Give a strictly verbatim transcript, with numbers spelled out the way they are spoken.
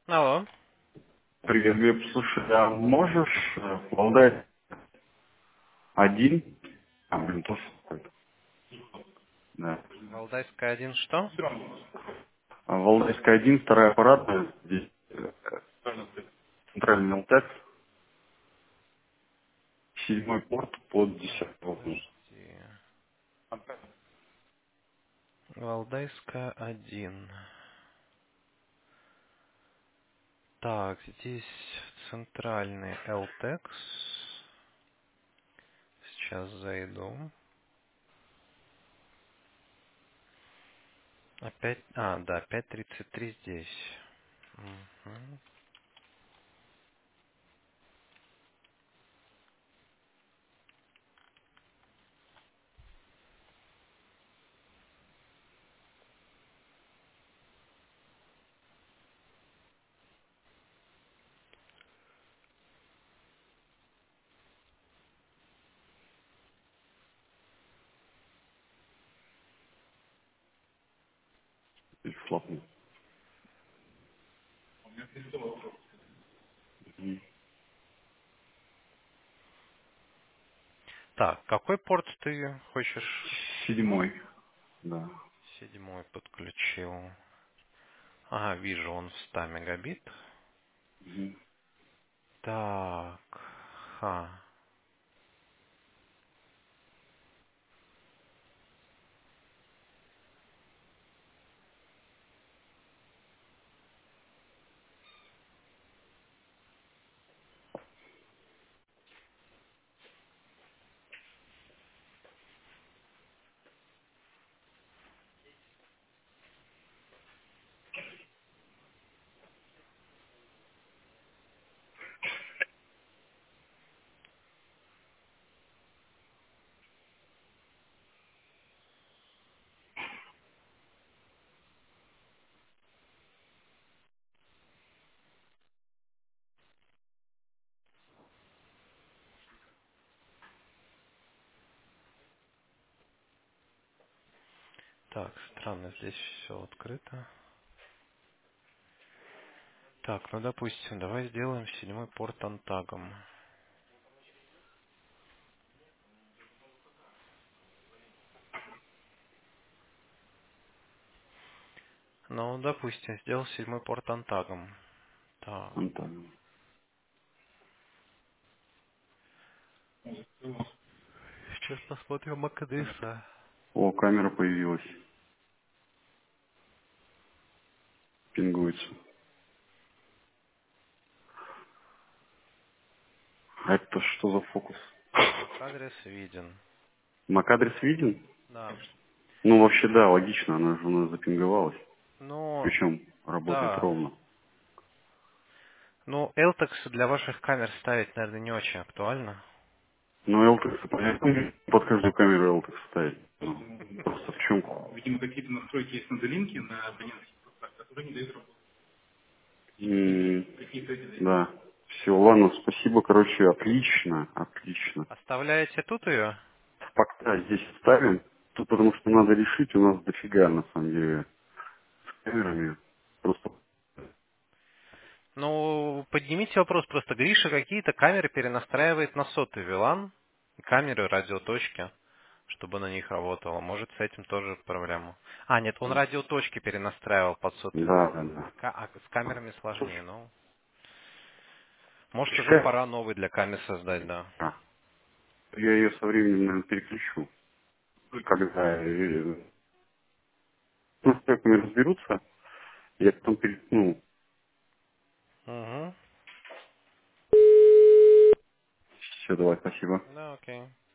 Алло. Привет, Глеб. Слушай, а можешь э, Валдай один? А, блин, тоже какой-то. Да. Валдайская один что? А Валдайская один, вторая аппаратная, здесь э, центральный ЛТЭК, седьмой порт под Так, десятый окна. подожди. Валдайская один. Так, здесь центральный Элтекс. Сейчас зайду. Опять, а, да, пять тридцать три здесь. Мгм. Или флотный. Мгм. Так, какой порт ты хочешь? Седьмой, да. Седьмой подключил. Ага, вижу, он в ста мегабит. Мгм. Так, ха. Так, странно, здесь все открыто. Так, ну допустим, давай сделаем седьмой порт антагом. Ну, допустим, сделал седьмой порт антагом. Так, Антон. сейчас посмотрим макадреса. О, камера появилась. Пингуется. А это что за фокус? Макадрес виден. Мак-адрес виден? Да. Ну, вообще, да, логично, она же у нас запинговалась. Ну, Причем работает да. ровно. Ну, Элтекс для ваших камер ставить, наверное, не очень актуально. Ну, Элтекс, понятно, под каждую камеру Элтекс ставить. Ну, просто в чем? Видимо, какие-то настройки есть на долинке, на абонентских постах, которые не дают работать. М, Какие-то... Да. Все, ладно, спасибо, короче, отлично, отлично. Оставляете тут ее? Пока здесь ставим, тут потому что надо решить, у нас дофига, на самом деле, с камерами. Просто, Ну, поднимите вопрос. Просто Гриша какие-то камеры перенастраивает на сотый вилан. Камеры, радиоточки, чтобы на них работало. Может, с этим тоже проблема. А, нет, он радиоточки перенастраивал под сотый да, вилан. да, да. Ка- А с камерами сложнее, Слушай, ну. Может, уже сейчас, пора новый для камер создать, да. а, я ее со временем, наверное, переключу. Когда, э, ну, с треками разберутся, я потом пере... ну, Угу. все, давай, спасибо. Да, окей.